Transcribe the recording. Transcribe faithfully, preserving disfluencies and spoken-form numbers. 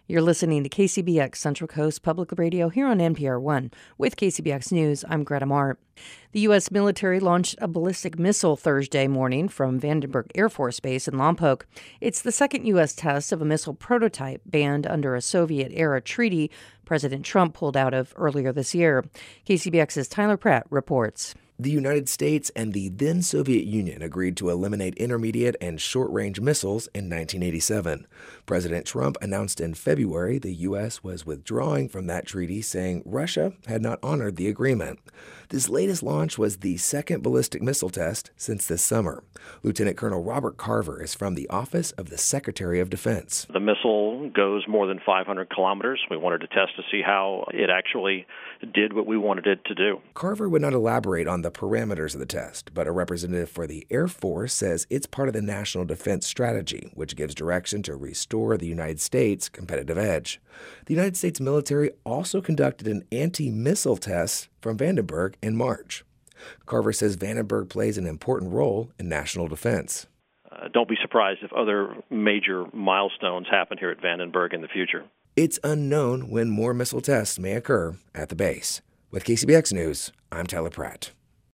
You're listening to K C B X Central Coast Public Radio here on N P R one. With K C B X News, I'm Greta Mart. The U S military launched a ballistic missile Thursday morning from Vandenberg Air Force Base in Lompoc. It's the second U S test of a missile prototype banned under a Soviet-era treaty President Trump pulled out of earlier this year. K C B X's Tyler Pratt reports. The United States and the then Soviet Union agreed to eliminate intermediate and short-range missiles in nineteen eighty-seven. President Trump announced in February the U S was withdrawing from that treaty, saying Russia had not honored the agreement. This latest launch was the second ballistic missile test since this summer. Lieutenant Colonel Robert Carver is from the Office of the Secretary of Defense. The missile goes more than five hundred kilometers. We wanted to test to see how it actually did what we wanted it to do. Carver would not elaborate on the parameters of the test, but a representative for the Air Force says it's part of the National Defense Strategy, which gives direction to restore the United States' competitive edge. The United States military also conducted an anti-missile test from Vandenberg in March. Carver says Vandenberg plays an important role in national defense. Uh, don't be surprised if other major milestones happen here at Vandenberg in the future. It's unknown when more missile tests may occur at the base. With K C B X News, I'm Tyler Pratt.